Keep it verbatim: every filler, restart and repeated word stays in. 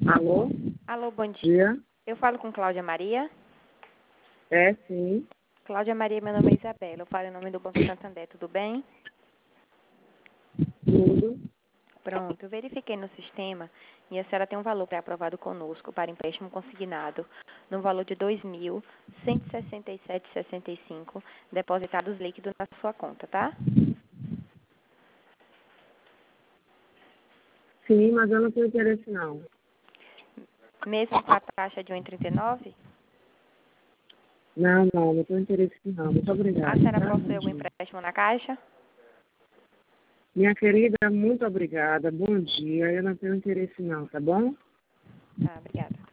Alô? Alô, bom dia. Dia? Eu falo com Cláudia Maria. É, sim. Cláudia Maria, meu nome é Isabela. Eu falo em nome do Banco Santander, tudo bem? Tudo. Pronto, eu verifiquei no sistema e a senhora tem um valor pré-aprovado conosco para empréstimo consignado no valor de dois mil cento e sessenta e sete vírgula sessenta e cinco depositados líquidos na sua conta, tá? Sim, mas eu não tenho interesse, não. Mesmo com a taxa de um vírgula trinta e nove? Não, não, não tenho interesse, não. Muito A obrigada, senhora tá? possui Bom algum dia. empréstimo na Caixa? Minha querida, muito obrigada. Bom dia. Eu não tenho interesse, não, tá bom? Tá, obrigada.